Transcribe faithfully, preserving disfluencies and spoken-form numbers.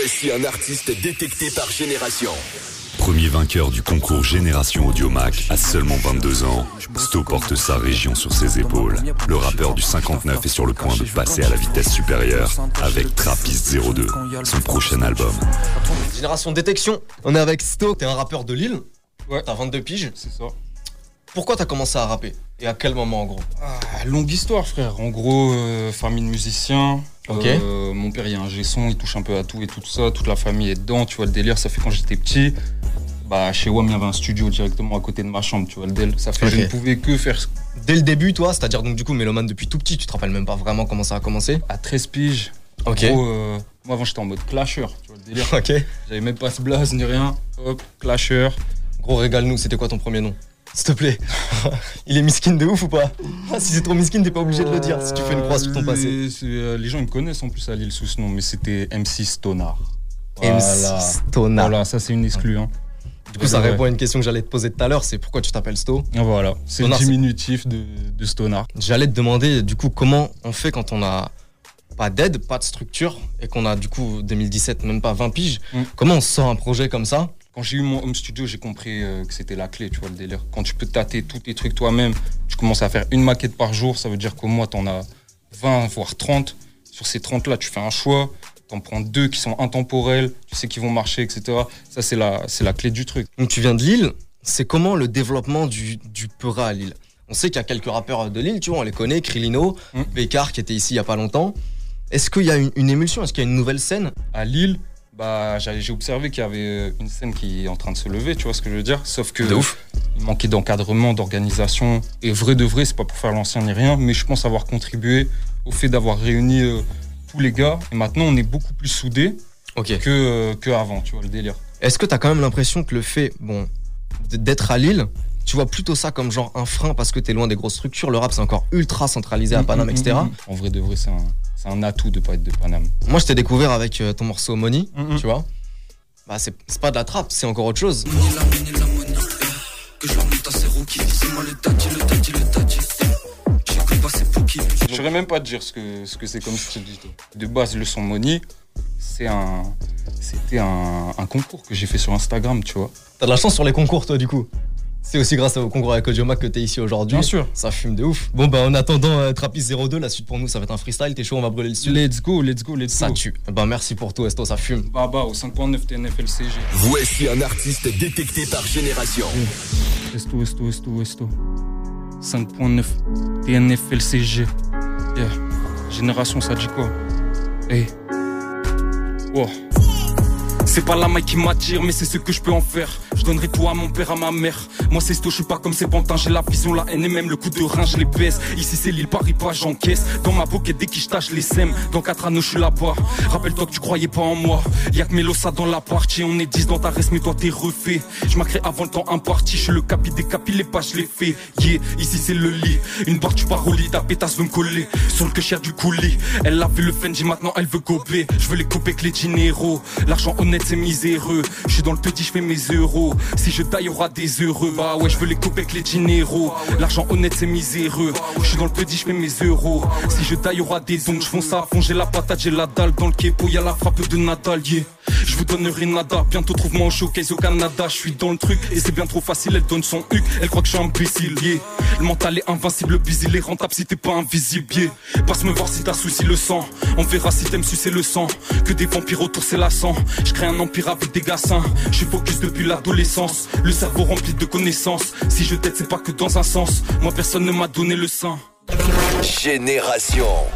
Voici un artiste détecté par Génération. Premier vainqueur du concours Génération Audiomack à seulement vingt-deux ans, Sto porte sa région sur ses épaules. Le rappeur du cinquante-neuf est sur le point de passer à la vitesse supérieure avec Trappist zéro deux, son prochain album. Génération Détection, on est avec Sto, t'es un rappeur de Lille. Ouais. T'as vingt-deux piges. C'est ça. Pourquoi t'as commencé à rapper? Et à quel moment en gros? Ah, longue histoire, frère. En gros, euh, famille de musiciens. Ok. Euh, mon père, il y a un G-son, il touche un peu à tout et tout ça. Toute la famille est dedans, tu vois le délire. Ça fait quand j'étais petit. Bah, chez W A M, il y avait un studio directement à côté de ma chambre, tu vois le délire. Ça fait que Ok. je ne pouvais que faire Dès le début, toi, c'est-à-dire donc du coup mélomane depuis tout petit, tu te rappelles même pas vraiment comment ça a commencé? à treize piges. En Ok. gros, euh, moi avant, j'étais en mode clasher, tu vois le délire. Ok. J'avais même pas ce blaze ni rien. Hop, clasher. Gros, régale-nous, c'était quoi ton premier nom? S'il te plaît. Il est miskin de ouf ou pas? Ah, si c'est trop miskin, t'es pas obligé de le dire si tu fais une croix sur ton passé. Les, c'est, euh, les gens ils me connaissent en plus à Lille sous ce nom, mais c'était M C Stonard. M C Stonard. Voilà, ça c'est une exclue. Hein. Du coup, ça Ouais. répond à une question que j'allais te poser tout à l'heure, c'est pourquoi tu t'appelles Sto? Ah, voilà, c'est le Stonard, c'est- diminutif de, de Stonard. J'allais te demander du coup comment on fait quand on a pas d'aide, pas de structure et qu'on a du coup deux mille dix-sept, même pas vingt piges. Mm. Comment on sort un projet comme ça? Quand j'ai eu mon home studio, j'ai compris euh, que c'était la clé, tu vois le délire. Quand tu peux tâter tous tes trucs toi-même, tu commences à faire une maquette par jour, ça veut dire qu'au mois t'en as vingt, voire trente. Sur ces trente là, tu fais un choix, t'en prends deux qui sont intemporels, tu sais qu'ils vont marcher, et cetera. Ça c'est la, c'est la clé du truc. Donc tu viens de Lille, c'est comment le développement du, du Peura à Lille? On sait qu'il y a quelques rappeurs de Lille, tu vois, on les connaît, Krillino, Mm. Bécard qui était ici il y a pas longtemps. Est-ce qu'il y a une, une émulsion? Est-ce qu'il y a une nouvelle scène? À Lille, bah, j'ai j'ai observé qu'il y avait une scène qui est en train de se lever, tu vois ce que je veux dire. Sauf que De ouf. il manquait d'encadrement, d'organisation. Et vrai de vrai, c'est pas pour faire l'ancien ni rien, mais je pense avoir contribué au fait d'avoir réuni euh, tous les gars. Et maintenant, on est beaucoup plus soudés Ok. que, euh, que avant, tu vois le délire. Est-ce que t'as quand même l'impression que le fait, bon, d- d'être à Lille, tu vois plutôt ça comme genre un frein parce que t'es loin des grosses structures? Le rap c'est encore ultra centralisé à Paname, et cetera. En vrai de vrai, c'est un, c'est un atout de pas être de Paname. Moi je t'ai découvert avec euh, ton morceau Money, Mhm. tu vois. Bah c'est c'est pas de la trappe, c'est encore autre chose. Je saurais même pas te dire ce que, ce que c'est comme style du tout. De base, le son Money, c'est un, c'était un, un concours que j'ai fait sur Instagram, tu vois. T'as de la chance sur les concours toi du coup. C'est aussi grâce au concours avec Audiomack que t'es ici aujourd'hui. Bien sûr. Ça fume de ouf. Bon bah en attendant euh, Trappist zéro deux, la suite pour nous ça va être un freestyle, t'es chaud, on va brûler le studio. Let's go, let's go, let's Ça go. tue. Bah merci pour tout Esto, ça fume. Baba au cinq point neuf T N F L C G. Voici un artiste détecté par Génération. Esto, esto, esto, esto. cinq point neuf T N F L C G. Yeah. Génération, ça dit quoi? Hey. Oh. C'est pas la maille qui m'attire, mais c'est ce que je peux en faire. Je donnerai tout à mon père, à ma mère. Moi c'est sto, je suis pas comme ces pantins. J'ai la vision, la haine et même le coup de rein, je les baisse. Ici c'est l'île, Paris pas, j'encaisse. Dans ma pocket, dès qu'ils je tâche, je les sème. Dans quatre anneaux, je suis là-bas. Rappelle-toi que tu croyais pas en moi. Y'a que Mélosa dans la partie. On est dix dans ta reste, mais toi t'es refait. Je m'accrée avant le temps imparti. Je suis le capi des capis, les pas, je les fais. Yeah, ici c'est le lit. Une barre, tu pars au lit. Ta pétasse veut me coller. Sur le que du coulis. Elle a vu le Fendi, maintenant elle veut gober. Je veux les couper avec les dinero. L'argent honnête, c'est miséreux. Je suis dans le petit, je fais mes euros. Si je taille, y'aura des heureux. Bah ouais, je veux les couper avec les dinero. L'argent honnête, c'est miséreux. Je suis dans le petit, je fais mes euros. Si je taille, y'aura des dons. Je fonce à fond, j'ai la patate, j'ai la dalle. Dans le kepo, y'a la frappe de Nadal. Yeah. Je vous donnerai nada. Bientôt trouve-moi au showcase au Canada. Je suis dans le truc et c'est bien trop facile. Elle donne son huc. Elle croit que je suis imbécile. Yeah. Le mental est invincible, le busy il est rentable si t'es pas invisible. Yeah. Passe me voir si t'as souci le sang. On verra si t'aimes sucer le sang. Que des vampires autour c'est la sang. Je crée un empire avec des gars sains. Je suis focus depuis l'adolescence. Le cerveau rempli de connaissances. Si je t'aide c'est pas que dans un sens. Moi personne ne m'a donné le sein. Génération.